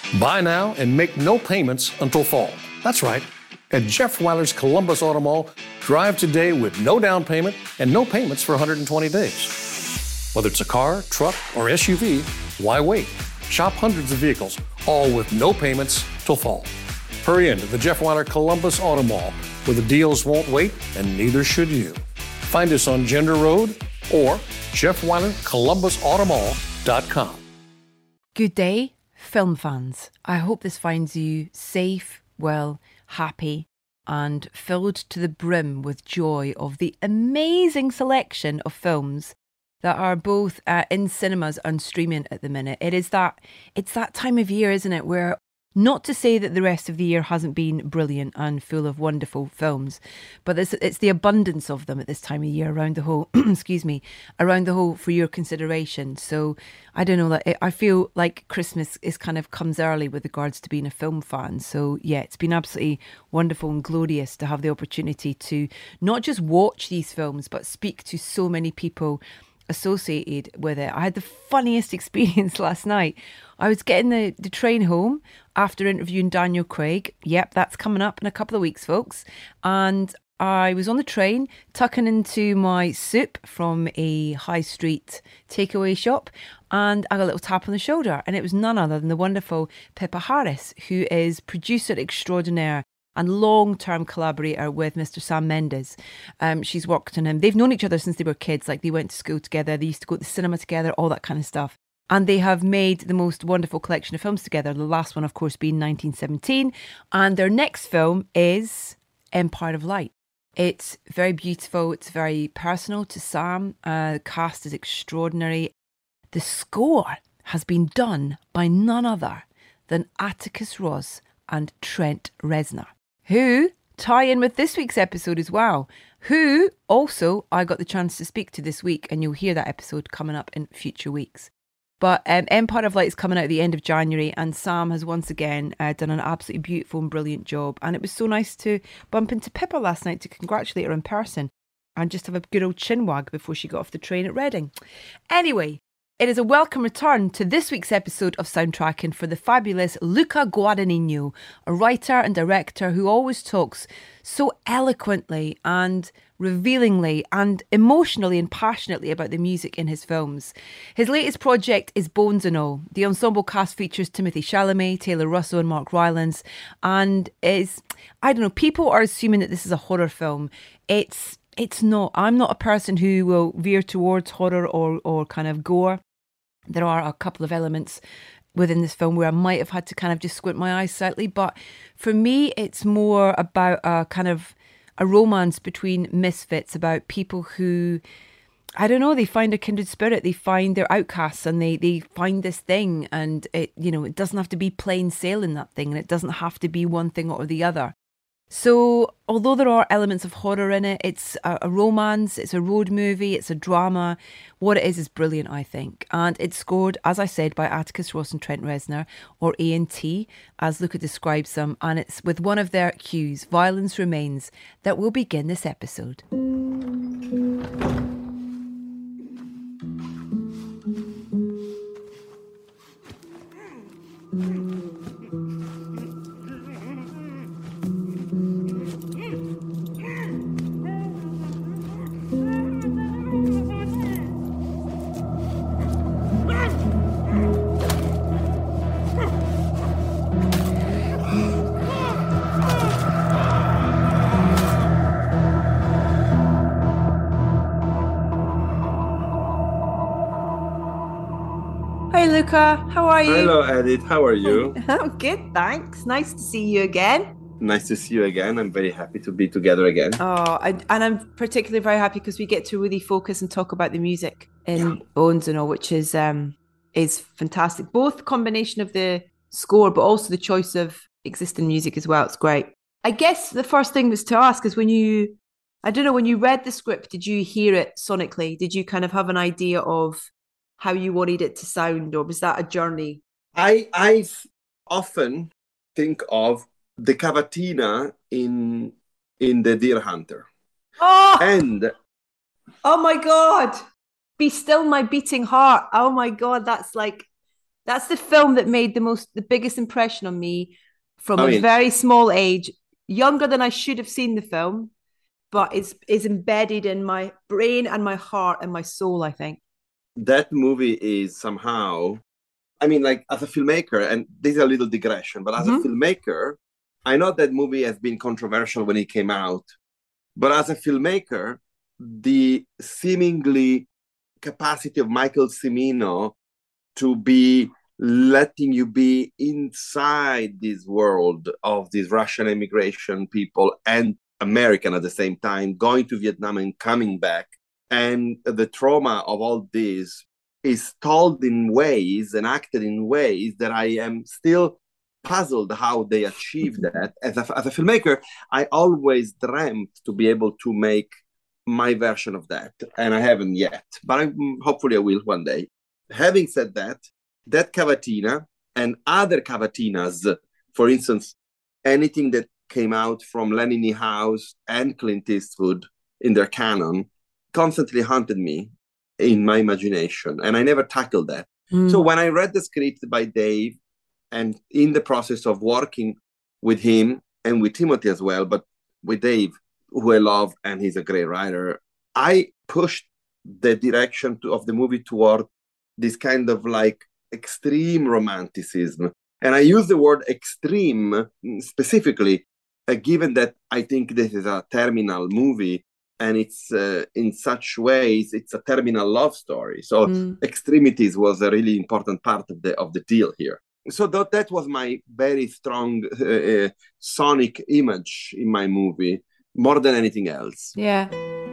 Buy now and make no payments until fall. That's right. At Jeff Weiler's Columbus Auto Mall, drive today with no down payment and no payments for 120 days. Whether it's a car, truck, or SUV, why wait? Shop hundreds of vehicles, all with no payments till fall. Hurry into the Jeff Weiler Columbus Auto Mall, where the deals won't wait and neither should you. Find us on Gender Road or JeffWeilerColumbusAutomall.com. Good day, film fans. I hope this finds you safe, well, happy, and filled to the brim with joy of the amazing selection of films that are both in cinemas and streaming at the minute. It's that time of year, isn't it, where, not to say that the rest of the year hasn't been brilliant and full of wonderful films, but it's the abundance of them at this time of year around the whole, around the whole for your consideration. So I don't know, I feel like Christmas comes early with regards to being a film fan. So yeah, it's been absolutely wonderful and glorious to have the opportunity to not just watch these films, but speak to so many people associated with it. I had the funniest experience last night. I was getting the train home after interviewing Daniel Craig. Yep, that's coming up in a couple of weeks, folks. And I was on the train tucking into my soup from a high street takeaway shop, and I got a little tap on the shoulder, and it was none other than the wonderful Pippa Harris, who is producer extraordinaire and long-term collaborator with Mr. Sam Mendes. She's worked on him. They've known each other since they were kids. Like, they went to school together. They used to go to the cinema together, all that kind of stuff. And they have made the most wonderful collection of films together. The last one, of course, being 1917. And their next film is Empire of Light. It's very beautiful. It's very personal to Sam. The cast is extraordinary. The score has been done by none other than Atticus Ross and Trent Reznor, who tie in with this week's episode as well, who also I got the chance to speak to this week, and you'll hear that episode coming up in future weeks. But Empire of Light is coming out at the end of January, and Sam has once again done an absolutely beautiful and brilliant job. And it was so nice to bump into Pippa last night to congratulate her in person and just have a good old chinwag before she got off the train at Reading. Anyway, it is a welcome return to this week's episode of Soundtracking for the fabulous Luca Guadagnino, a writer and director who always talks so eloquently and revealingly and emotionally and passionately about the music in his films. His latest project is Bones and All. The ensemble cast features Timothée Chalamet, Taylor Russell and Mark Rylance, and people are assuming that this is a horror film. It's not. I'm not a person who will veer towards horror or kind of gore. There are a couple of elements within this film where I might have had to kind of just squint my eyes slightly. But for me, it's more about a kind of a romance between misfits, about people who, I don't know, they find a kindred spirit, they find their outcasts, and they find this thing, and it doesn't have to be plain sailing, that thing, and it doesn't have to be one thing or the other. So although there are elements of horror in it, it's a romance, it's a road movie, it's a drama. What it is brilliant, I think. And it's scored, as I said, by Atticus Ross and Trent Reznor, or A&T, as Luca describes them. And it's with one of their cues, Violence Remains, that will begin this episode. Hi Luca, how are you? Hello Edith, how are you? I'm good, thanks. Nice to see you again. Nice to see you again. I'm very happy to be together again. Oh, and I'm particularly very happy because we get to really focus and talk about the music in Bones and All, which is fantastic. Both combination of the score, but also the choice of existing music as well. It's great. I guess the first thing was to ask is when you read the script, did you hear it sonically? Did you kind of have an idea of how you wanted it to sound, or was that a journey? I often think of the cavatina in the Deer Hunter. Oh my God! Be still my beating heart. Oh my God, that's like That's the film that made the biggest impression on me from a I mean, very small age, younger than I should have seen the film, but is embedded in my brain and my heart and my soul, I think. that movie is somehow, I mean, like as a filmmaker, and this is a little digression, but as a filmmaker, I know that movie has been controversial when it came out, but as a filmmaker, the seemingly capacity of Michael Cimino to be letting you be inside this world of these Russian immigration people and American at the same time, going to Vietnam and coming back. And the trauma of all this is told in ways and acted in ways that I am still puzzled how they achieved that. As a filmmaker, I always dreamt to be able to make my version of that, and I haven't yet, but hopefully I will one day. Having said that, that cavatina and other cavatinas, for instance, anything that came out from Lenny Niehaus and Clint Eastwood in their canon, constantly haunted me in my imagination, and I never tackled that. So when I read the script by Dave, and in the process of working with him and with Timothy as well, but with Dave, who I love, and he's a great writer, I pushed the direction of the movie toward this kind of like extreme romanticism. And I use the word extreme specifically, given that I think this is a terminal movie, and it's in such ways, it's a terminal love story. So extremities was a really important part of the deal here. So that was my very strong sonic image in my movie, more than anything else. Yeah.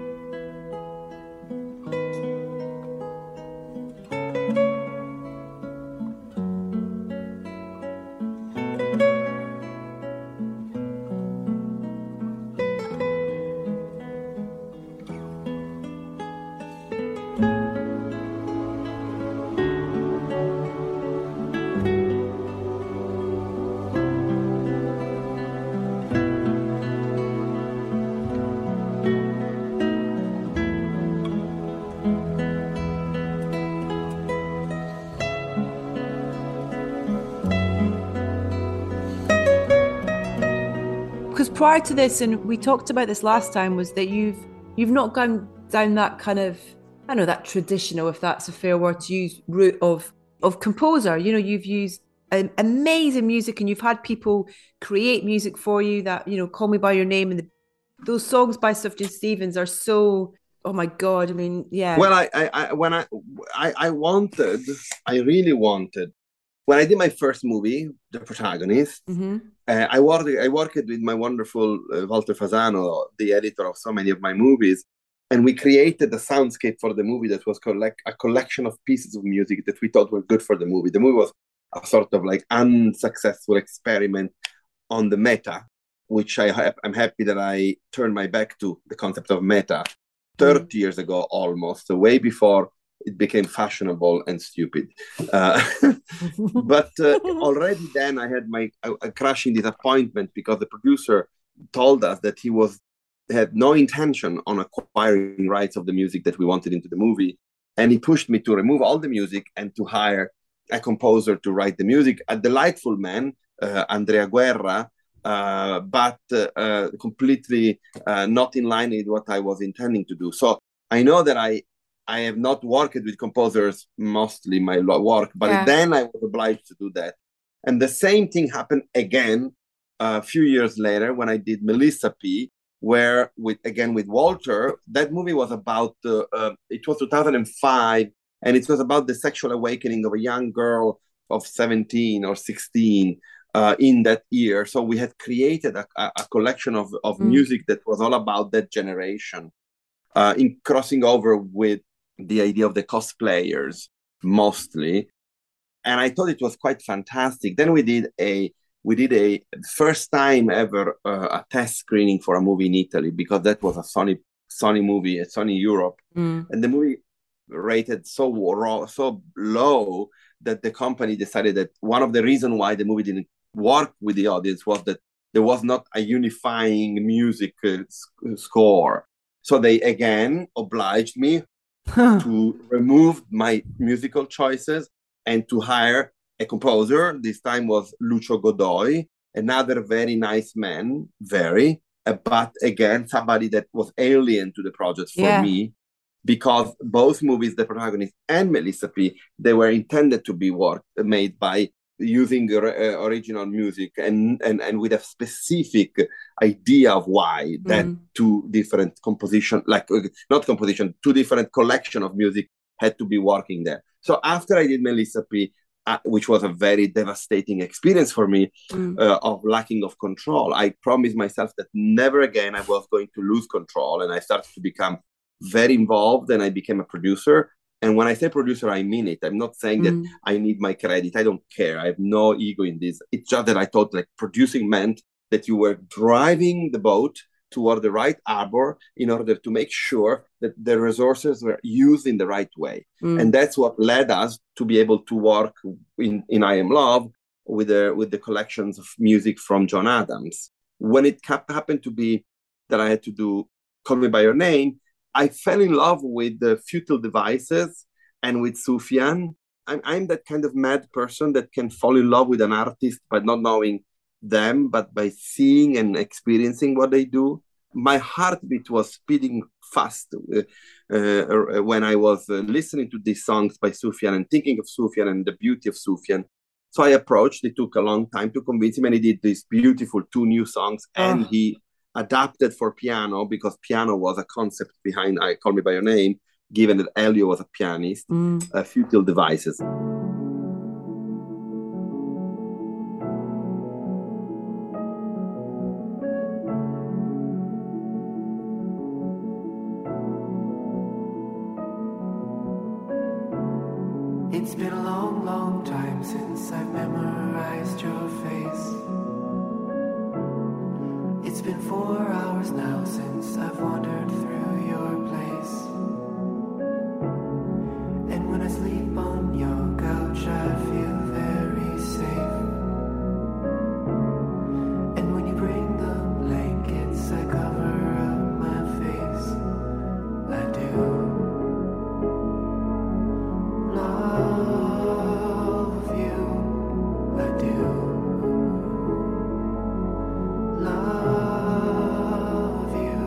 Because prior to this, and we talked about this last time, was that you've not gone down that kind of, I don't know, that traditional, if that's a fair word to use, route of composer. You know, you've used amazing music, and you've had people create music for you that, you know, Call Me by Your Name, and those songs by Sufjan Stevens are so, oh my God, I mean, yeah. Well, I really wanted, when I did my first movie, The Protagonist, I worked with my wonderful Walter Fasano, the editor of so many of my movies, and we created a soundscape for the movie that was a collection of pieces of music that we thought were good for the movie. The movie was a sort of like unsuccessful experiment on the meta, which I'm happy that I turned my back to the concept of meta 30 years ago almost, so way before it became fashionable and stupid. But already then I had a crushing disappointment, because the producer told us that he had no intention on acquiring rights of the music that we wanted into the movie. And he pushed me to remove all the music and to hire a composer to write the music. A delightful man, Andrea Guerra, but completely not in line with what I was intending to do. So I know that I have not worked with composers mostly my work, but then I was obliged to do that. And the same thing happened again a few years later when I did Melissa P, where with Walter, that movie was about, it was 2005, and it was about the sexual awakening of a young girl of 17 or 16 in that year. So we had created a collection of music that was all about that generation, in crossing over with the idea of the cosplayers mostly. And I thought it was quite fantastic. Then we did a first time ever a test screening for a movie in Italy, because that was a Sony movie at Sony Europe. And the movie rated so low that the company decided that one of the reasons why the movie didn't work with the audience was that there was not a unifying music score. So they again obliged me to remove my musical choices and to hire a composer. This time was Lucio Godoy, another very nice man, but again, somebody that was alien to the project for me, because both movies, The Protagonist and Melissa P, they were intended to be made by using original music and with a specific idea of why that two different two different collection of music had to be working there. So after I did Melissa P, which was a very devastating experience for me of lacking of control, I promised myself that never again I was going to lose control, and I started to become very involved, and I became a producer. And when I say producer, I mean it. I'm not saying that I need my credit. I don't care. I have no ego in this. It's just that I thought like producing meant that you were driving the boat toward the right harbor in order to make sure that the resources were used in the right way. And that's what led us to be able to work in I Am Love with the collections of music from John Adams. When it happened to be that I had to do Call Me By Your Name, I fell in love with the Futile Devices and with Sufjan. I'm that kind of mad person that can fall in love with an artist by not knowing them, but by seeing and experiencing what they do. My heartbeat was speeding fast when I was listening to these songs by Sufjan and thinking of Sufjan and the beauty of Sufjan. So I approached. It took a long time to convince him, and he did these beautiful 2 new songs, and he adapted for piano, because piano was a concept behind I Call Me By Your Name, given that Elio was a pianist, Futile Devices. It's been a long, long time since I've memorized your face. It's been 4 hours now since I've wandered through your place. And when I sleep on your couch, I feel very safe. And when you bring the blankets, I cover up my face. I do love you. I do love you.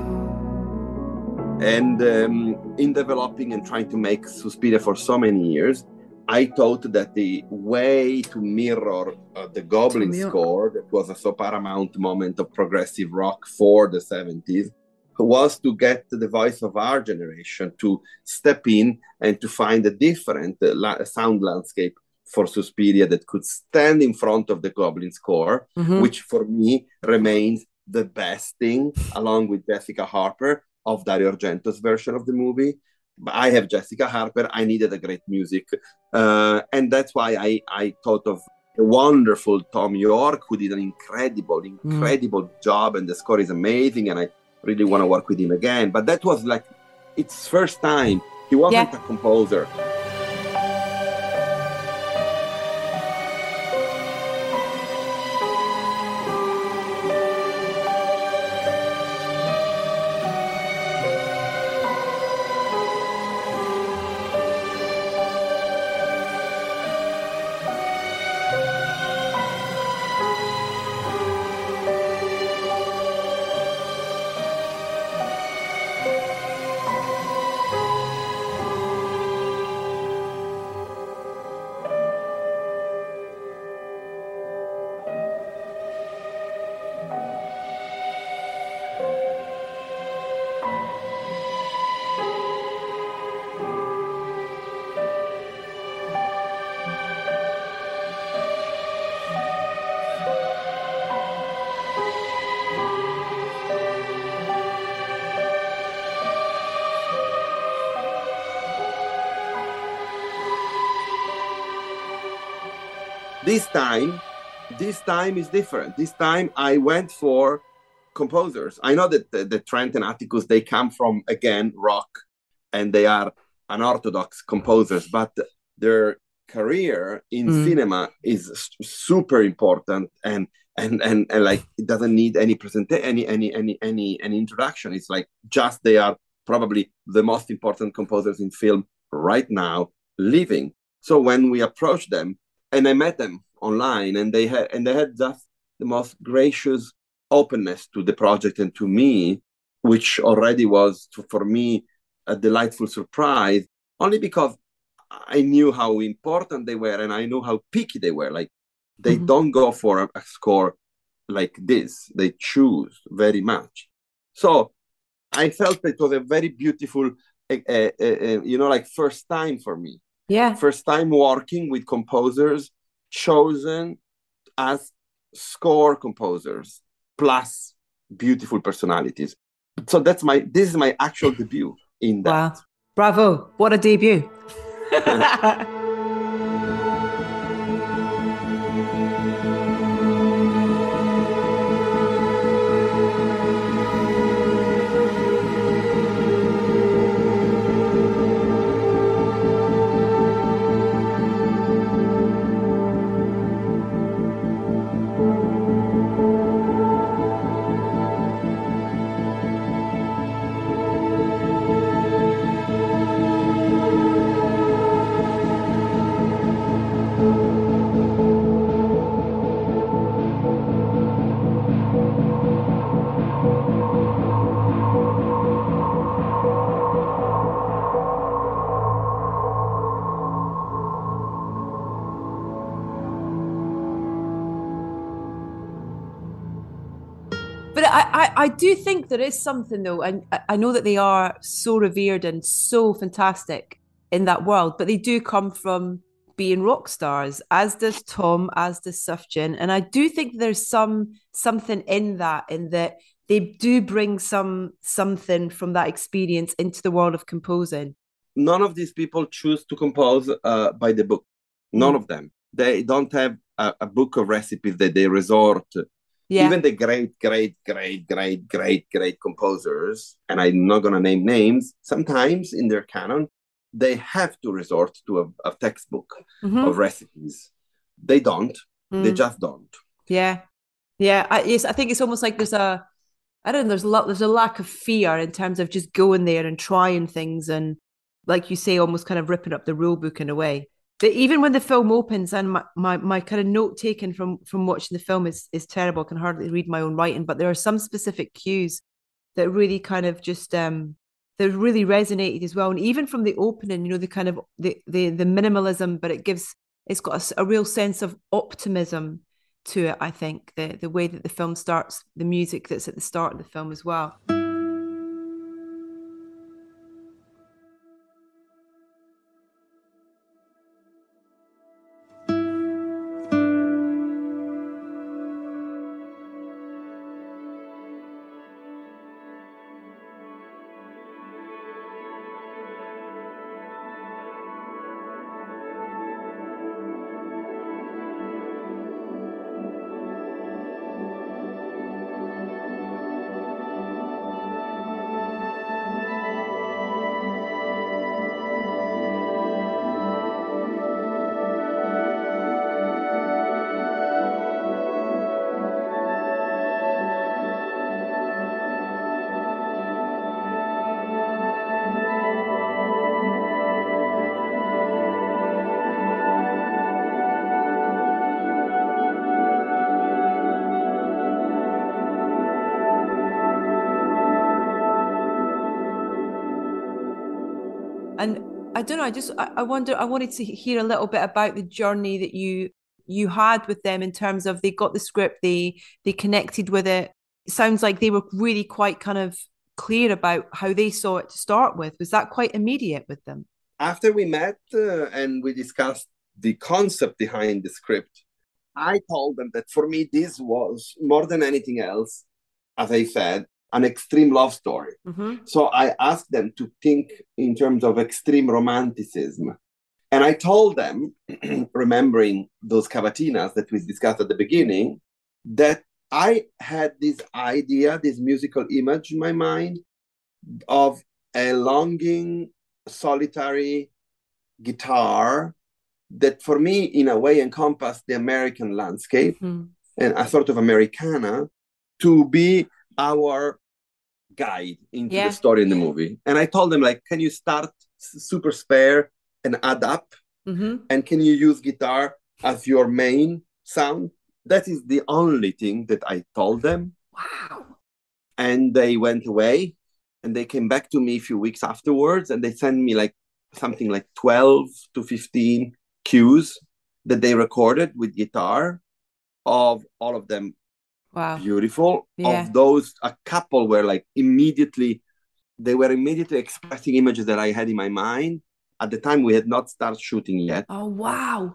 And in developing and trying to make Suspiria for so many years, I thought that the way to mirror the Goblin score, that was a so paramount moment of progressive rock for the 70s, was to get the voice of our generation to step in and to find a different sound landscape for Suspiria that could stand in front of the Goblin score, which for me remains the best thing, along with Jessica Harper, of Dario Argento's version of the movie. But I have Jessica Harper. I needed a great music. And that's why I thought of the wonderful Tom York, who did an incredible job, and the score is amazing, and I really want to work with him again. But that was like its first time. He wasn't a composer. This time is different. This time I went for composers. I know that the Trent and Atticus, they come from, again, rock, and they are unorthodox composers, but their career in cinema is super important, and like it doesn't need any any introduction. It's like just they are probably the most important composers in film right now living. So when we approached them, And I met them online, and they had just the most gracious openness to the project and to me, which already was for me a delightful surprise, only because I knew how important they were, and I knew how picky they were. Like, they don't go for a score like this. They choose very much. So I felt it was a very beautiful, like first time for me. Yeah. First time working with composers chosen as score composers, plus beautiful personalities. So this is my actual debut in that. Wow. Bravo. What a debut. But I do think there is something, though, and I know that they are so revered and so fantastic in that world, but they do come from being rock stars, as does Tom, as does Sufjan. And I do think there's something in that they do bring something from that experience into the world of composing. None of these people choose to compose by the book. None of them. They don't have a book of recipes that they resort to. Yeah. Even the great composers, and I'm not going to name names, sometimes in their canon, they have to resort to a textbook of recipes. They don't. They just don't. Yeah. Yeah. I think it's almost like there's a lack of fear in terms of just going there and trying things and, like you say, almost kind of ripping up the rule book in a way. But even when the film opens, and my kind of note taken from watching the film is terrible. I can hardly read my own writing, but there are some specific cues that really kind of just that really resonated as well. And even from the opening, the kind of the minimalism, but it's got a real sense of optimism to it. I think the way that the film starts, the music that's at the start of the film as well. And I don't know, I wanted to hear a little bit about the journey that you had with them in terms of they got the script, they connected with it. It sounds like they were really quite kind of clear about how they saw it to start with. Was that quite immediate with them? After we met and we discussed the concept behind the script, I told them that for me, this was more than anything else, as I said, an extreme love story. So I asked them to think in terms of extreme romanticism. And I told them, remembering those cavatinas that we discussed at the beginning, that I had this idea, this musical image in my mind of a longing, solitary guitar that for me, in a way, encompassed the American landscape and a sort of Americana to be our guide into the story in the movie. And I told them, like, can you start super spare and add up? And can you use guitar as your main sound. That is the only thing that I told them. Wow. And they went away, and they came back to me a few weeks afterwards, and they sent me like something like 12 to 15 cues that they recorded with guitar, of all of them Wow. beautiful. Yeah. Of those, a couple were like immediately expressing images that I had in my mind. At the time, we had not started shooting yet. Oh, wow.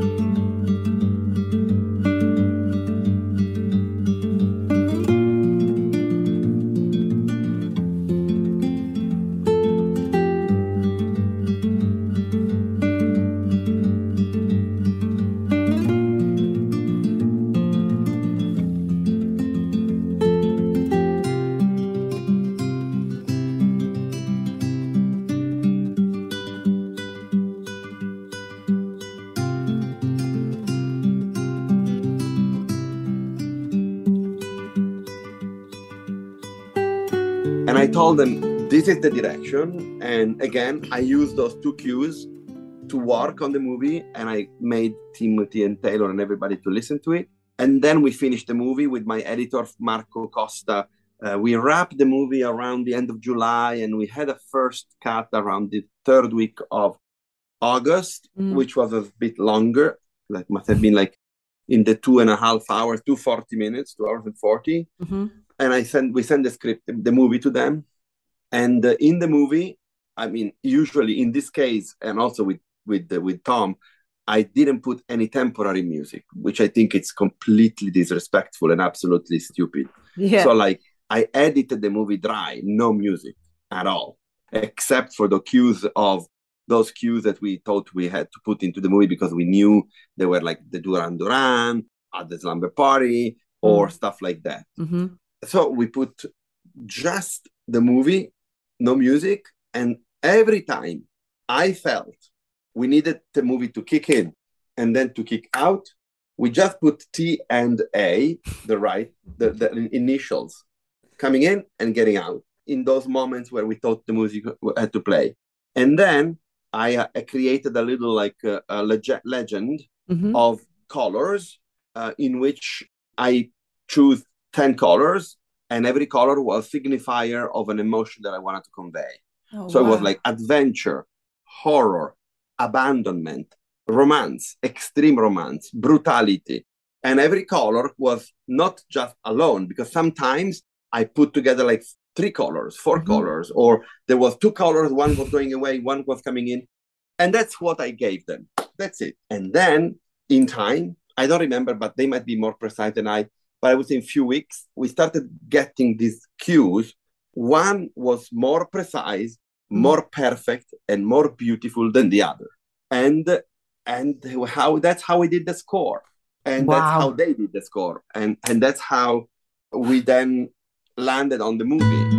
And I told them, this is the direction. And again, I used those two cues to work on the movie. And I made Timothy and Taylor and everybody to listen to it. And then we finished the movie with my editor, Marco Costa. We wrapped the movie around the end of July. And we had a first cut around the third week of August, which was a bit longer. Like must have been like in the 2.5 hours, 2:40 minutes, 2 hours and 40. Mm-hmm. And we sent the script, the movie to them. And in the movie, I mean, usually in this case, and also with Tom, I didn't put any temporary music, which I think it's completely disrespectful and absolutely stupid. Yeah. So like I edited the movie dry, no music at all, except for those cues that we thought we had to put into the movie because we knew they were like the Duran Duran at the Slumber Party or stuff like that. Mm-hmm. So we put just the movie, no music. And every time I felt we needed the movie to kick in and then to kick out, we just put T and A, the initials, coming in and getting out in those moments where we thought the music had to play. And then I created a little like a legend of colors in which I choose 10 colors, and every color was a signifier of an emotion that I wanted to convey. Oh, so wow. It was like adventure, horror, abandonment, romance, extreme romance, brutality. And every color was not just alone, because sometimes I put together like 3 colors, 4 colors, or there was 2 colors, one was going away, one was coming in. And that's what I gave them. That's it. And then in time, I don't remember, but they might be more precise than I, but I would say in a few weeks, we started getting these cues. One was more precise, more perfect, and more beautiful than the other. And that's how we did the score. And that's how they did the score. And that's how we then landed on the movie.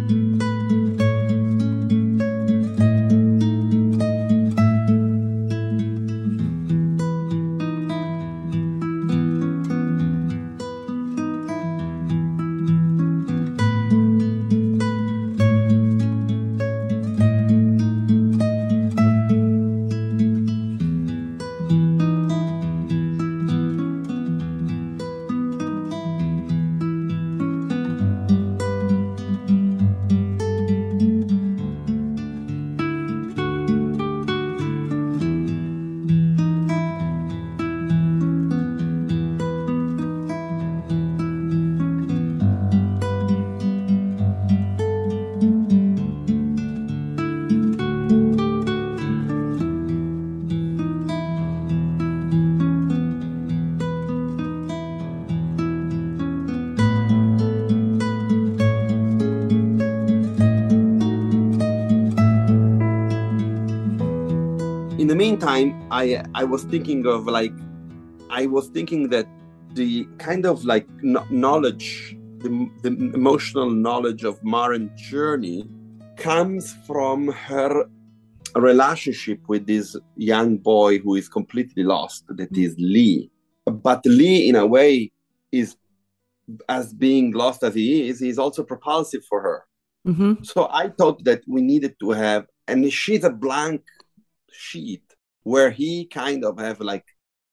In the meantime, I was thinking of that the kind of like knowledge, the emotional knowledge of Maren's journey comes from her relationship with this young boy who is completely lost, that is Lee. But Lee, in a way, is, as being lost as he is, he's also propulsive for her. Mm-hmm. So I thought that we needed to have, and she's a blank sheet where he kind of have like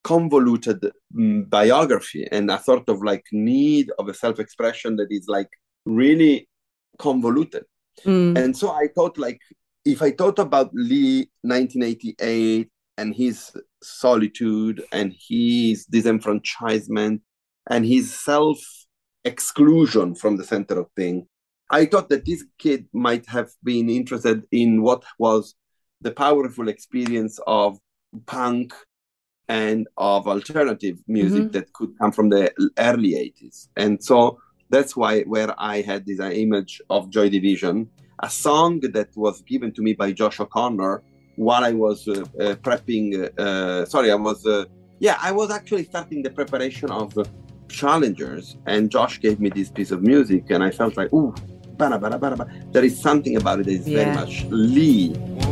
convoluted biography and a sort of like need of a self-expression that is like really convoluted. And so I thought, like, if I thought about Lee 1988 and his solitude and his disenfranchisement and his self-exclusion from the center of things, I thought that this kid might have been interested in what was the powerful experience of punk and of alternative music that could come from the early 80s. And so that's where I had this image of Joy Division, a song that was given to me by Josh O'Connor while I was prepping. I was actually starting the preparation of Challengers, and Josh gave me this piece of music, and I felt like, ooh, bada, bada, bada, bada. There is something about it that is very much Lee.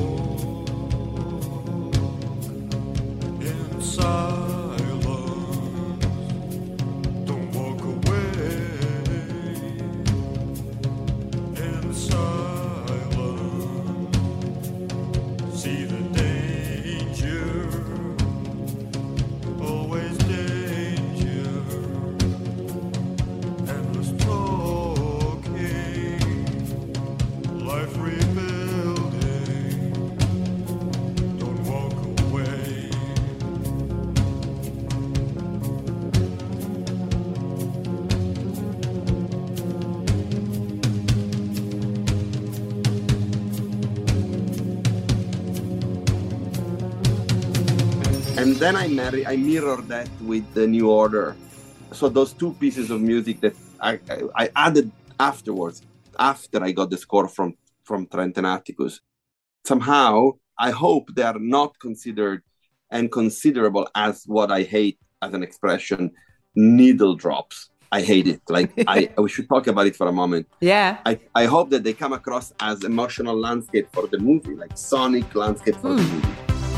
And then I mirrored that with the New Order. So those two pieces of music that I added afterwards, after I got the score from Trent and Atticus, somehow I hope they are not considered and considerable as what I hate as an expression, needle drops. I hate it. Like we should talk about it for a moment. Yeah. I hope that they come across as emotional landscape for the movie, like sonic landscape for the movie.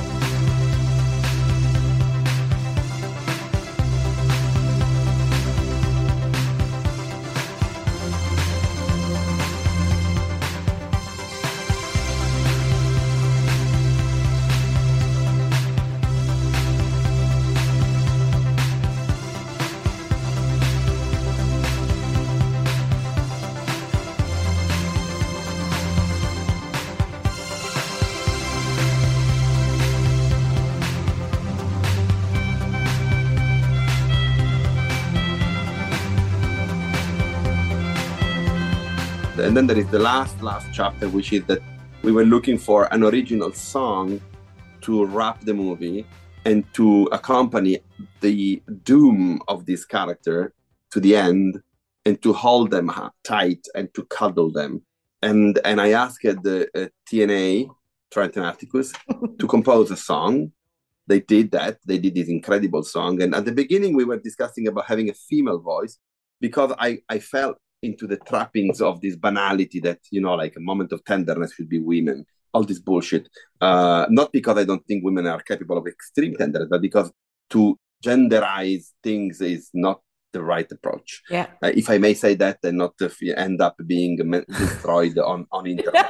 And then there is the last chapter, which is that we were looking for an original song to wrap the movie and to accompany the doom of this character to the end and to hold them tight and to cuddle them. And I asked the TNA, Trent and Atticus, to compose a song. They did that. They did this incredible song. And at the beginning, we were discussing about having a female voice because I felt into the trappings of this banality that, you know, like a moment of tenderness should be women, all this bullshit. Not because I don't think women are capable of extreme tenderness, but because to genderize things is not the right approach. Yeah. If I may say that, and not to end up being destroyed on internet.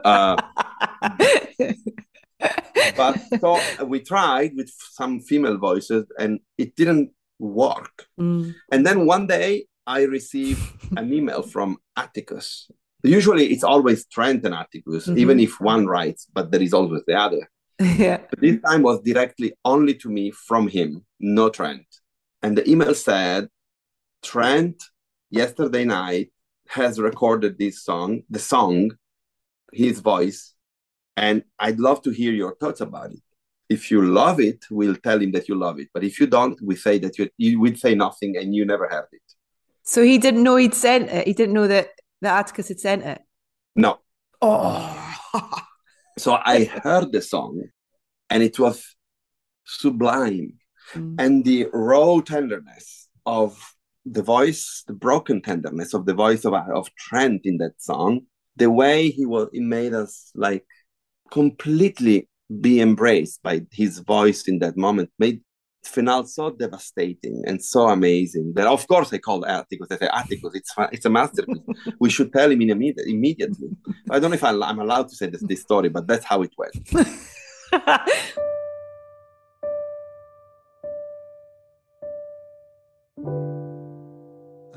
But so we tried with some female voices and it didn't work. And then one day I received an email from Atticus. Usually it's always Trent and Atticus, even if one writes, but there is always the other. Yeah. But this time was directly only to me from him, no Trent. And the email said, Trent, yesterday night, has recorded the song, his voice, and I'd love to hear your thoughts about it. If you love it, we'll tell him that you love it. But if you don't, we say that you would say nothing and you never heard it. So he didn't know he'd sent it? He didn't know that Atticus had sent it? No. Oh. So I heard the song and it was sublime. And the raw tenderness of the voice, the broken tenderness of the voice of Trent in that song, the way he made us like completely be embraced by his voice in that moment, made finale so devastating and so amazing that of course I called Atticus. I said, Atticus, it's a masterpiece. We should tell him immediately. I don't know if I'm allowed to say this story, but that's how it went.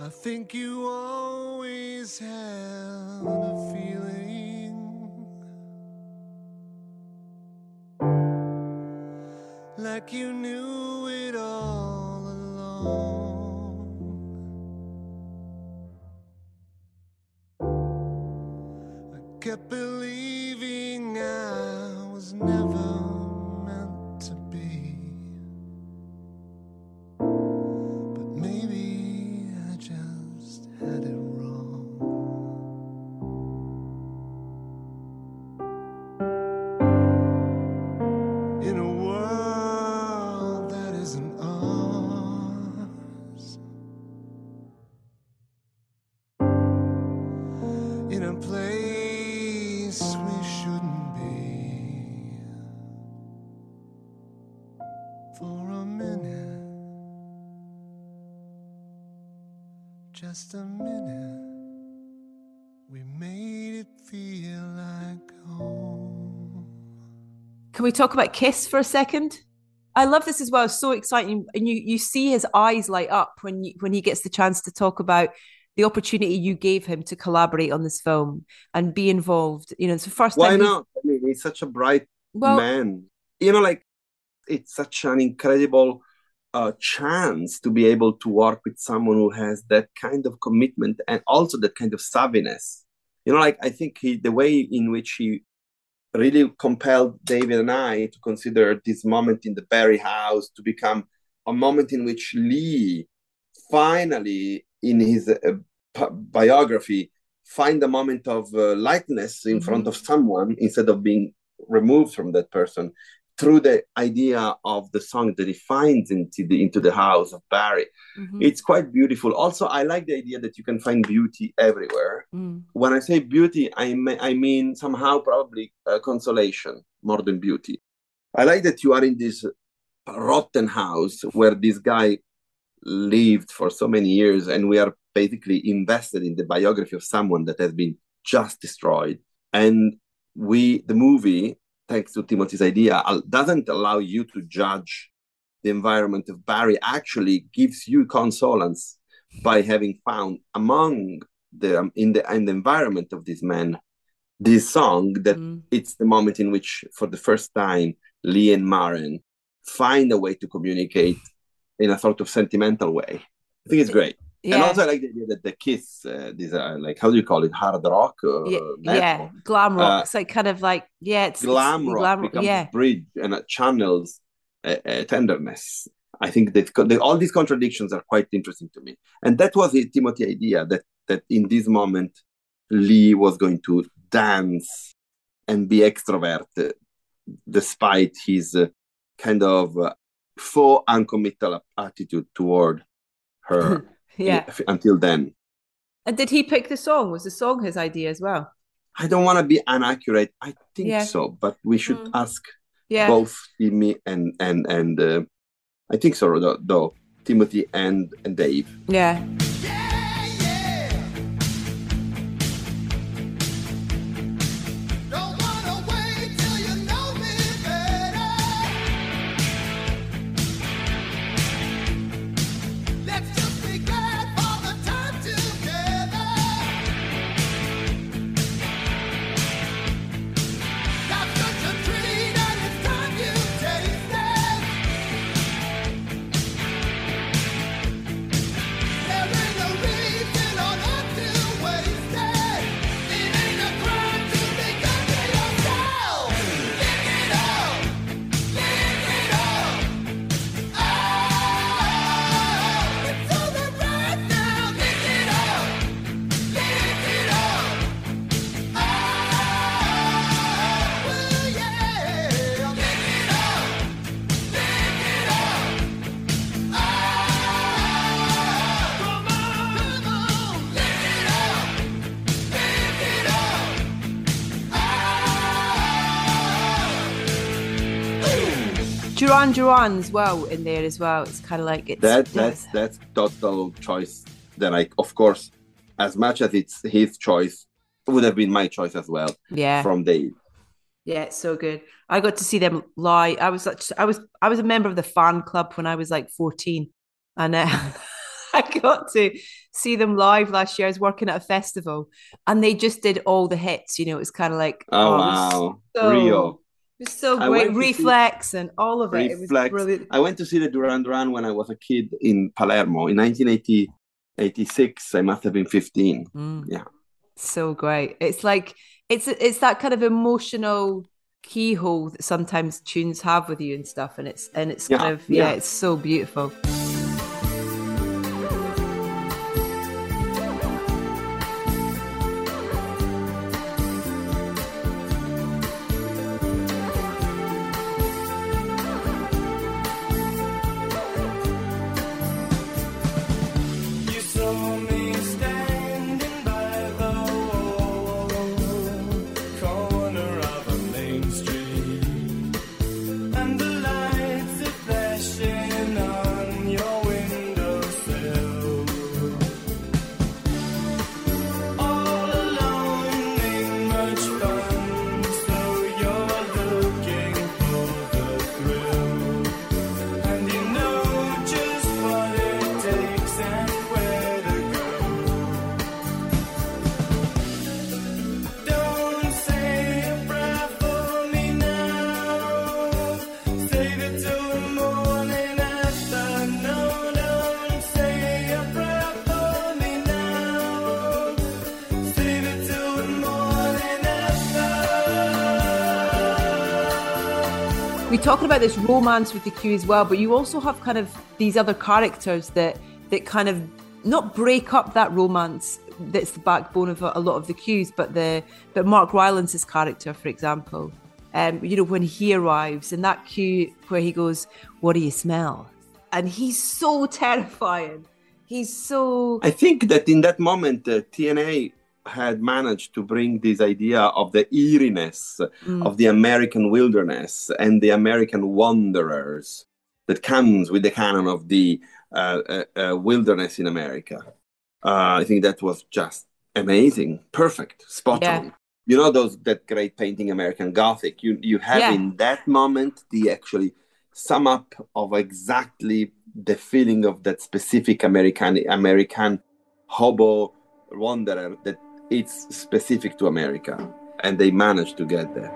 I think you always had a feeling like you knew it all along. I kept believing I was never meant to be, but maybe I just had it wrong. In a world that isn't ours, in a place we shouldn't be, for a minute, just a minute, we made it feel like home. Can we talk about Kiss for a second? I love this as well. It's so exciting. And you see his eyes light up when he gets the chance to talk about the opportunity you gave him to collaborate on this film and be involved. You know, it's the first time. Why not? I mean, he's such a bright man. You know, like, it's such an incredible chance to be able to work with someone who has that kind of commitment and also that kind of savviness. You know, like, I think the way in which he really compelled David and I to consider this moment in the Barry house to become a moment in which Lee finally, in his biography, find a moment of lightness in front of someone instead of being removed from that person, through the idea of the song that he finds into the house of Barry. It's quite beautiful. Also, I like the idea that you can find beauty everywhere. When I say beauty, I mean somehow probably consolation more than beauty. I like that you are in this rotten house where this guy lived for so many years, and we are basically invested in the biography of someone that has been just destroyed. And the movie, thanks to Timothy's idea, doesn't allow you to judge the environment of Barry, actually gives you consolence by having found among in the environment of this man this song that it's the moment in which, for the first time, Lee and Maren find a way to communicate in a sort of sentimental way. I think it's great. Yeah. And also I like the idea that the Kiss, these are like, how do you call it? Hard rock? Yeah, glam rock. It's like kind of like, it's glam rock becomes a bridge and channels tenderness. I think that all these contradictions are quite interesting to me. And that was the Timothy idea, that in this moment, Lee was going to dance and be extroverted despite his kind of faux uncommittal attitude toward her. Until then. And did he pick the song? Was the song his idea as well? I don't want to be inaccurate. I think so, but we should ask both Timmy and I think so though Timothy and Dave. Yeah. Duran Duran's well in there as well. It's kind of like that's total choice. Then of course, as much as it's his choice, it would have been my choice as well. Yeah, from Dave. Yeah, it's so good. I got to see them live. I was a member of the fan club when I was like 14, and I got to see them live last year. I was working at a festival, and they just did all the hits. It was kind of like, Oh, oh, wow. so Rio. it was so I great. went to see Reflex and all of it. It was Reflex. brilliant. I went to see the Duran Duran when I was a kid in Palermo in 1986. I must have been 15. Yeah. So great. It's like it's that kind of emotional keyhole that sometimes tunes have with you and stuff, and it's kind of it's so beautiful. We're talking about this romance with the Q as well, but you also have kind of these other characters that kind of not break up that romance that's the backbone of a lot of the Qs, but Mark Rylance's character, for example, when he arrives and that Q where he goes, "What do you smell?" And he's so terrifying. He's so... I think that in that moment, TNA had managed to bring this idea of the eeriness of the American wilderness and the American wanderers that comes with the canon of the wilderness in America. I think that was just amazing, perfect, spot on. That great painting, American Gothic. You have in that moment the actually sum up of exactly the feeling of that specific American hobo wanderer that it's specific to America, and they managed to get there.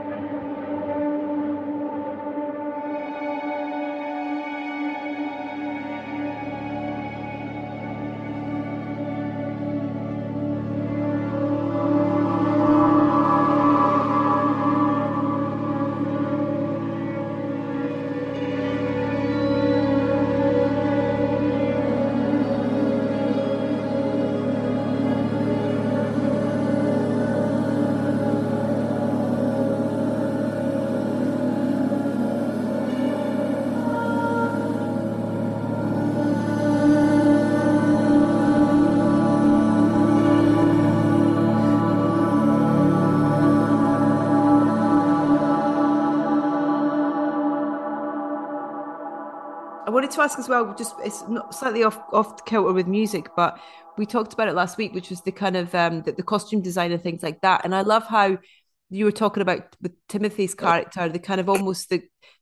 I wanted to ask as well, just it's not slightly off kilter with music, but we talked about it last week, which was the kind of the costume design and things like that. And I love how you were talking about with Timothy's character, the kind of almost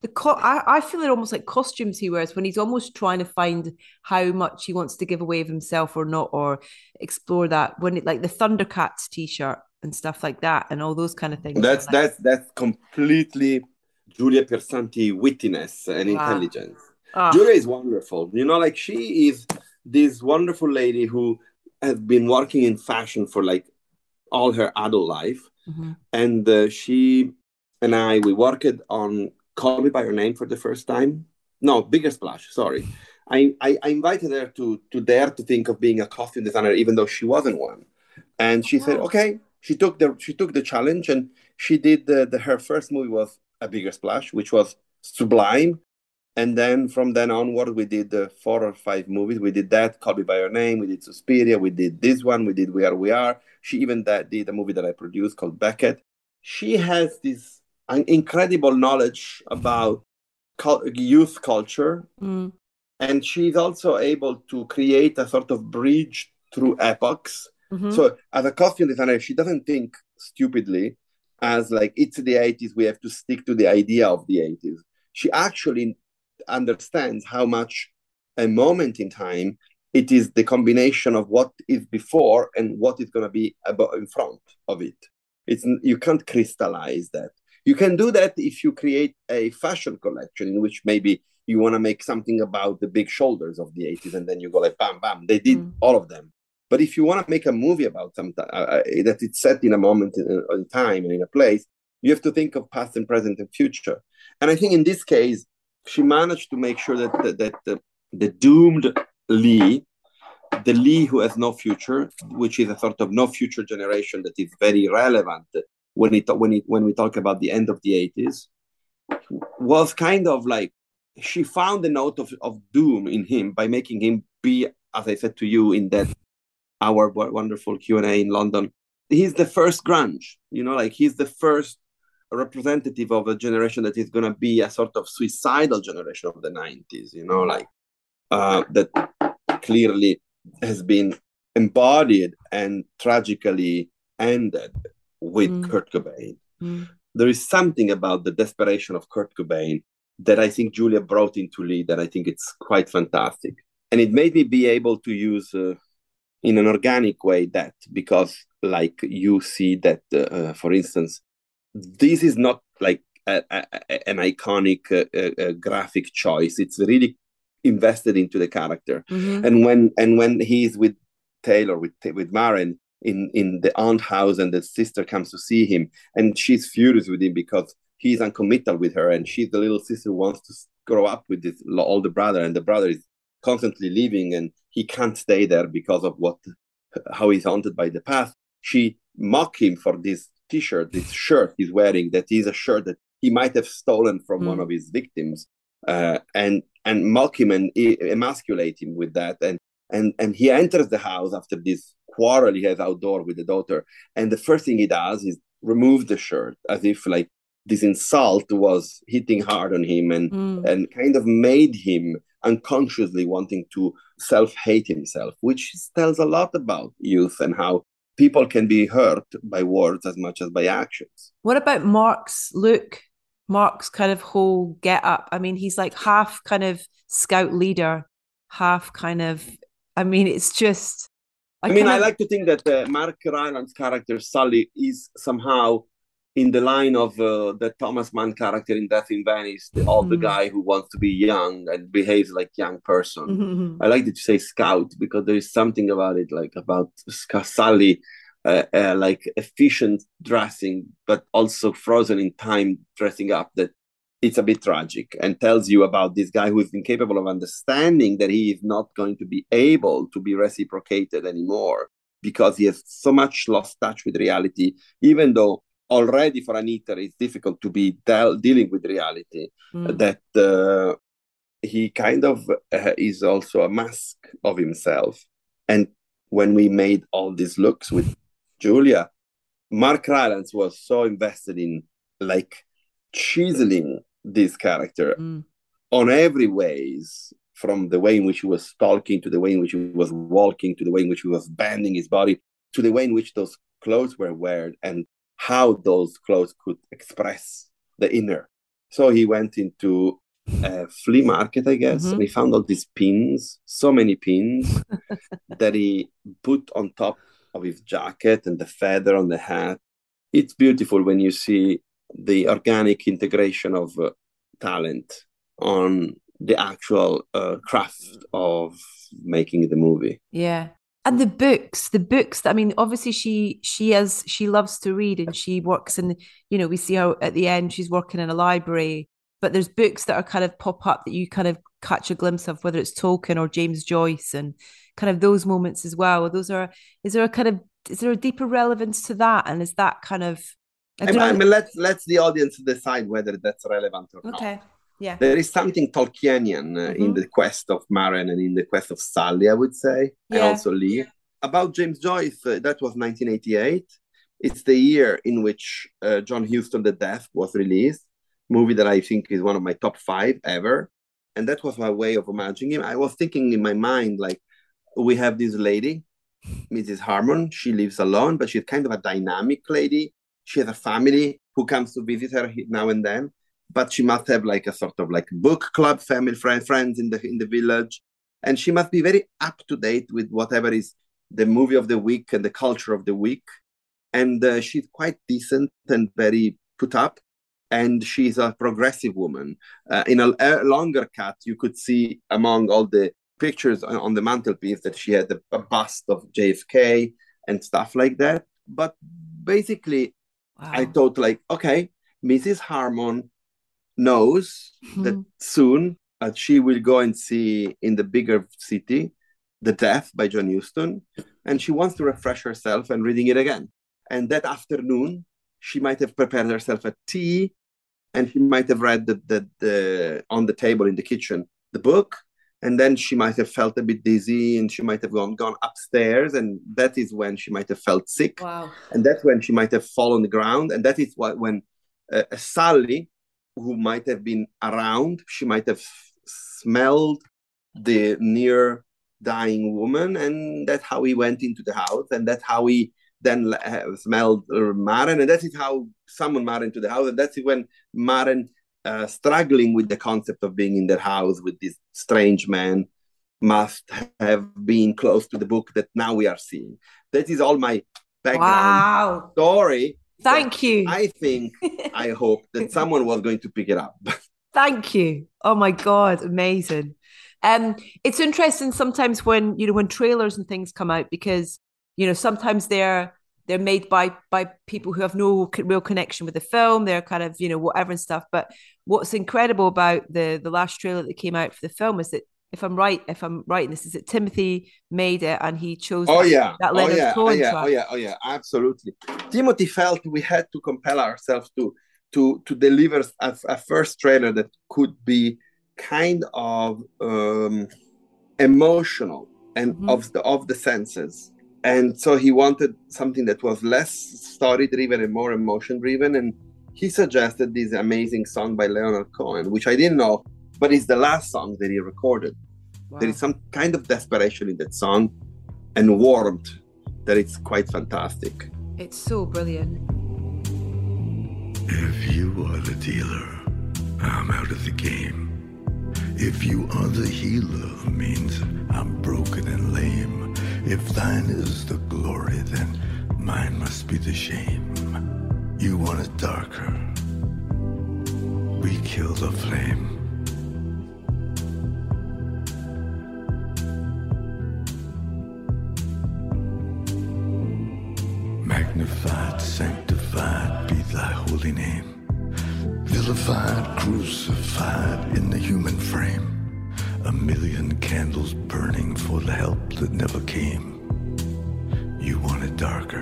I feel it almost like costumes he wears when he's almost trying to find how much he wants to give away of himself or not, or explore that when like the Thundercats t-shirt and stuff like that, and all those kind of things. That's completely Julia Piersanti wittiness and intelligence. Julia is wonderful. She is this wonderful lady who has been working in fashion for like all her adult life. Mm-hmm. And she and we worked on Call Me By Your Name for the first time. No, Bigger Splash, sorry. I invited her to dare to think of being a costume designer, even though she wasn't one. And she said, okay. She took the challenge, and she did her first movie was A Bigger Splash, which was sublime. And then from then onward, we did 4 or 5 movies. We did that, Call Me By Your Name. We did Suspiria. We did this one. We did We Are, We Are. She even did a movie that I produced called Beckett. She has this incredible knowledge about youth culture. Mm. And she's also able to create a sort of bridge through epochs. Mm-hmm. So as a costume designer, she doesn't think stupidly as like, it's the 80s, we have to stick to the idea of the 80s. She actually understands how much a moment in time It is the combination of what is before and what is going to be about in front of it. You can't crystallize that. You can do that if you create a fashion collection in which maybe you want to make something about the big shoulders of the 80s, and then you go like, bam, bam. They did all of them. But if you want to make a movie about something that it's set in a moment in time and in a place, you have to think of past and present and future. And I think in this case, she managed to make sure that the doomed Lee, the Lee who has no future, which is a sort of no future generation that is very relevant when we talk about the end of the 80s, was kind of like, she found a note of doom in him by making him be, as I said to you in that our wonderful Q&A in London, he's the first grunge, like he's the first representative of a generation that is going to be a sort of suicidal generation of the 90s, that clearly has been embodied and tragically ended with Kurt Cobain. There is something about the desperation of Kurt Cobain that I think Julia brought into Lee that I think it's quite fantastic. And it made me be able to use in an organic way that, because like you see that, for instance, this is not like an iconic graphic choice. It's really invested into the character. And when he's with Taylor, with Maren in the aunt house, and the sister comes to see him, and she's furious with him because he's uncommittal with her, and she's the little sister who wants to grow up with this older brother, and the brother is constantly leaving, and he can't stay there because of how he's haunted by the past. She mock him for this T-shirt, this shirt he's wearing, that is a shirt that he might have stolen from one of his victims, and mock him and emasculate him with that. And he enters the house after this quarrel he has outdoor with the daughter, and the first thing he does is remove the shirt, as if like this insult was hitting hard on him, and kind of made him unconsciously wanting to self-hate himself, which tells a lot about youth and how people can be hurt by words as much as by actions. What about Mark's look? Mark's kind of whole get up. I mean, he's like half kind of scout leader, half kind of, I mean, it's just... I like to think that Mark Rylance character, Sully, is somehow in the line of the Thomas Mann character in Death in Venice, the older guy who wants to be young and behaves like a young person. I like that you say scout, because there is something about it, like about Sully, like efficient dressing, but also frozen in time dressing up, that it's a bit tragic, and tells you about this guy who is incapable of understanding that he is not going to be able to be reciprocated anymore, because he has so much lost touch with reality, even though already for an eater it's difficult to be dealing with reality, that he kind of is also a mask of himself. And when we made all these looks with Julia, Mark Rylance was so invested in like chiseling this character on every ways, from the way in which he was talking, to the way in which he was walking, to the way in which he was bending his body, to the way in which those clothes were worn, and how those clothes could express the inner. So he went into a flea market, I guess, and he found all these pins, so many pins, that he put on top of his jacket, and the feather on the hat. It's beautiful when you see the organic integration of talent on the actual craft of making the movie. Yeah. And the books that, I mean, obviously she loves to read, and she works in, we see how at the end she's working in a library, but there's books that are kind of pop up that you kind of catch a glimpse of, whether it's Tolkien or James Joyce, and kind of those moments as well. Is there a deeper relevance to that? And is that kind of, let's the audience decide whether that's relevant or not. Okay. Yeah. There is something Tolkienian in the quest of Maren and in the quest of Sully, I would say, and also Lee. About James Joyce, that was 1988. It's the year in which John Huston, The Death, was released, movie that I think is one of my top 5 ever. And that was my way of imagining him. I was thinking in my mind, like, we have this lady, Mrs. Harmon. She lives alone, but she's kind of a dynamic lady. She has a family who comes to visit her now and then, but she must have like a sort of like book club, family friends in the village. and she must be very up to date with whatever is the movie of the week and the culture of the week. And she's quite decent and very put up. And she's a progressive woman. In a longer cut, you could see among all the pictures on the mantelpiece that she had a bust of JFK and stuff like that. But basically, wow. I thought like, okay, Mrs. Harmon knows that soon she will go and see in the bigger city The Death by John Huston, and she wants to refresh herself and reading it again. And that afternoon, she might have prepared herself a tea, and she might have read the on the table in the kitchen the book, and then she might have felt a bit dizzy, and she might have gone upstairs, and that is when she might have felt sick. Wow. And that's when she might have fallen on the ground, and that is when Sally, who might have been around, she might have smelled the near dying woman, and that's how he went into the house, and that's how he then smelled Maren, and that is how summoned Maren to the house, and that's when Maren, struggling with the concept of being in the house with this strange man, must have been close to the book that now we are seeing. That is all my background story. Thank you. I hope that someone was going to pick it up. Thank you. Oh my God, amazing. It's interesting sometimes when trailers and things come out, because sometimes they're made by people who have no real connection with the film. They're kind of whatever and stuff. But what's incredible about the last trailer that came out for the film is that if I'm right in this, is that Timothy made it and he chose that Leonard Cohen track. Oh yeah, absolutely. Timothy felt we had to compel ourselves to deliver a first trailer that could be kind of emotional and of the senses. And so he wanted something that was less story-driven and more emotion-driven. And he suggested this amazing song by Leonard Cohen, which I didn't know, but it's the last song that he recorded. Wow. There is some kind of desperation in that song and warmth that it's quite fantastic. It's so brilliant. If you are the dealer, I'm out of the game. If you are the healer, means I'm broken and lame. If thine is the glory, then mine must be the shame. You want it darker, we kill the flame. Magnified, sanctified be thy holy name. Vilified, crucified in the human frame. A million candles burning for the help that never came. You want it darker.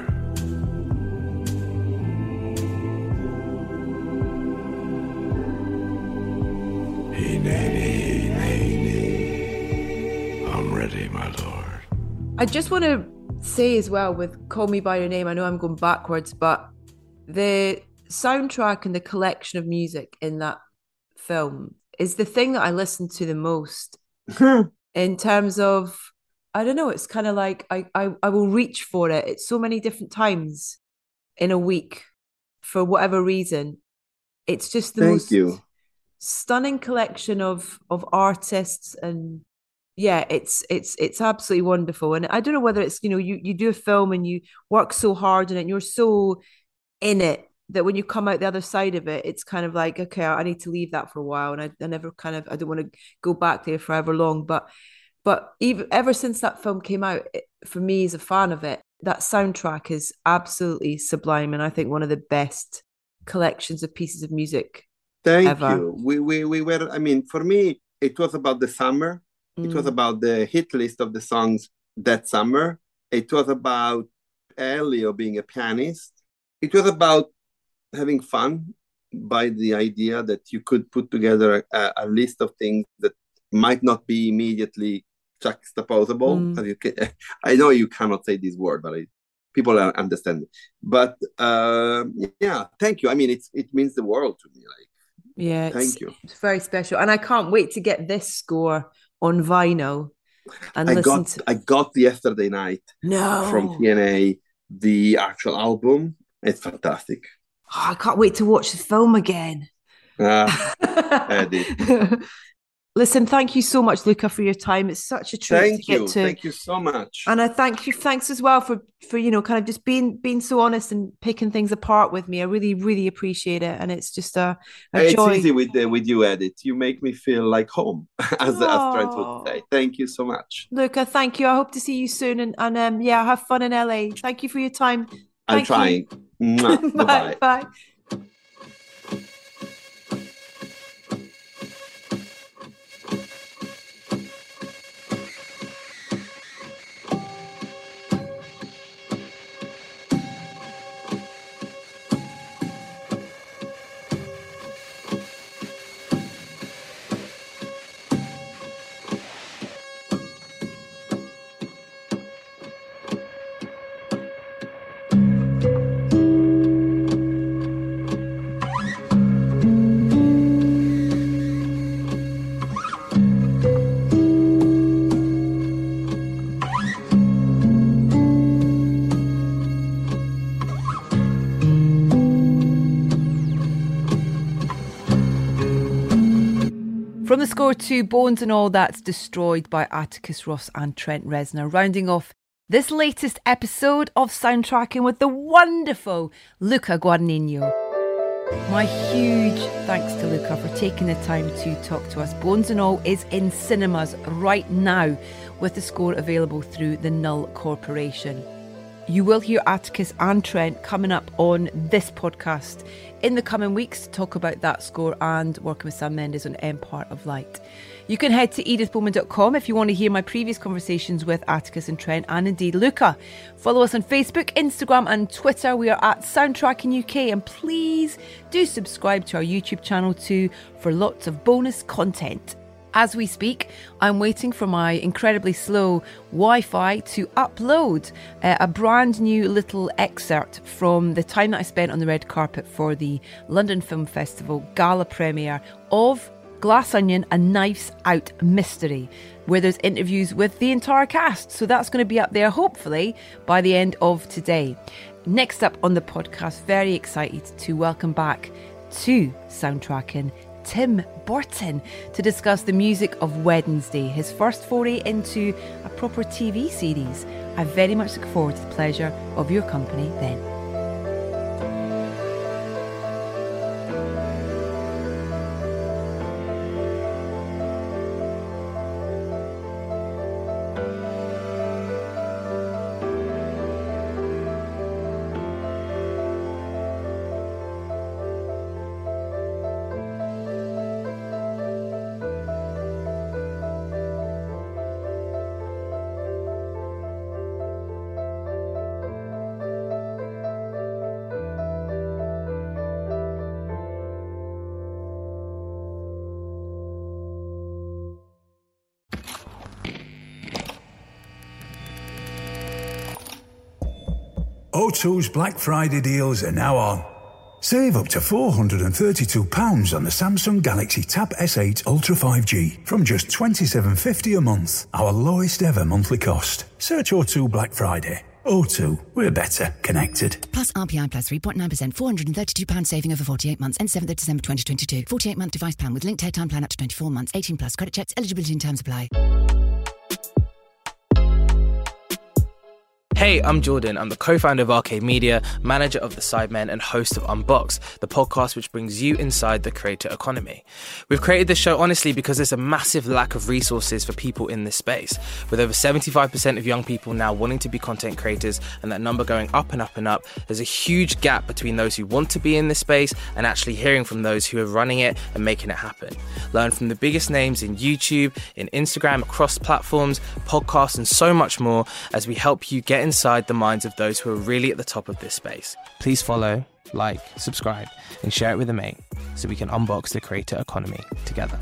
Hey, nay, nay, nay. I'm ready, my lord. I just want to say as well with Call Me By Your Name, I know I'm going backwards, but the soundtrack and the collection of music in that film is the thing that I listen to the most in terms of, I don't know, it's kind of like I will reach for it at so many different times in a week for whatever reason. It's just the most stunning collection of artists, and yeah, it's absolutely wonderful. And I don't know whether it's, you do a film and you work so hard in it and you're so in it that when you come out the other side of it, it's kind of like, okay, I need to leave that for a while. And I never I don't want to go back there forever long. But even ever since that film came out, for me as a fan of it, that soundtrack is absolutely sublime. And I think one of the best collections of pieces of music ever. Thank you. We were, I mean, for me, it was about the summer. It was about the hit list of the songs that summer. It was about Elio being a pianist. It was about having fun by the idea that you could put together a list of things that might not be immediately juxtaposable. I know you cannot say this word, but people understand it. But yeah, thank you. I mean, it means the world to me. Yeah, thank you. It's very special, and I can't wait to get this score on vinyl. And I got yesterday night from TNA the actual album. It's fantastic. Oh, I can't wait to watch the film again. Eddie. Listen, thank you so much, Luca, for your time. It's such a treat Thank to get you. to. Thank you so much. And I thanks as well for kind of just being so honest and picking things apart with me. I really, really appreciate it. And it's just a joy. It's easy with you, Edith. You make me feel like home, as Trent would say. Thank you so much. Luca, thank you. I hope to see you soon. And yeah, have fun in LA. Thank you for your time. I'm trying. Bye. Bye. From the score to Bones and All That's Destroyed by Atticus Ross and Trent Reznor, rounding off this latest episode of Soundtracking with the wonderful Luca Guadagnino. My huge thanks to Luca for taking the time to talk to us. Bones and All is in cinemas right now with the score available through the Null Corporation. You will hear Atticus and Trent coming up on this podcast in the coming weeks to talk about that score and working with Sam Mendes on Empire of Light. You can head to edithbowman.com if you want to hear my previous conversations with Atticus and Trent and indeed Luca. Follow us on Facebook, Instagram and Twitter. We are at Soundtracking UK, and please do subscribe to our YouTube channel too for lots of bonus content. As we speak, I'm waiting for my incredibly slow Wi-Fi to upload a brand new little excerpt from the time that I spent on the red carpet for the London Film Festival gala premiere of Glass Onion, A Knives Out Mystery, where there's interviews with the entire cast. So that's going to be up there, hopefully, by the end of today. Next up on the podcast, very excited to welcome back to Soundtracking Tim Burton to discuss the music of Wednesday, his first foray into a proper TV series. I very much look forward to the pleasure of your company then. O2's Black Friday deals are now on. Save up to £432 on the Samsung Galaxy Tab S8 Ultra 5G from just $27.50 a month, our lowest ever monthly cost. Search O2 Black Friday. O2, we're better connected. Plus RPI plus 3.9%, £432 saving over 48 months, and 7th of December 2022. 48-month device plan with linked airtime plan up to 24 months. 18 plus credit checks, eligibility and terms apply. Hey, I'm Jordan. I'm the co-founder of Arcade Media, manager of The Sidemen, and host of Unbox, the podcast which brings you inside the creator economy. We've created this show honestly because there's a massive lack of resources for people in this space. With over 75% of young people now wanting to be content creators and that number going up and up and up, there's a huge gap between those who want to be in this space and actually hearing from those who are running it and making it happen. Learn from the biggest names in YouTube, in Instagram, across platforms, podcasts, and so much more as we help you get inside the minds of those who are really at the top of this space. Please follow, like, subscribe, and share it with a mate so we can unbox the creator economy together.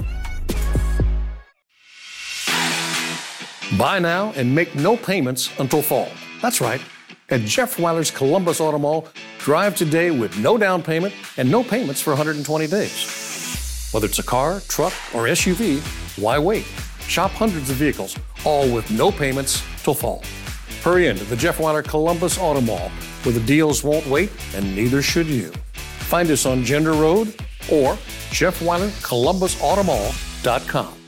Buy now and make no payments until fall. That's right. At Jeff Weiler's Columbus Auto Mall, drive today with no down payment and no payments for 120 days. Whether it's a car, truck, or SUV, why wait? Shop hundreds of vehicles, all with no payments till fall. Hurry into the Jeff Weiler Columbus Auto Mall, where the deals won't wait and neither should you. Find us on Gender Road or JeffWeilerColumbusAutomall.com.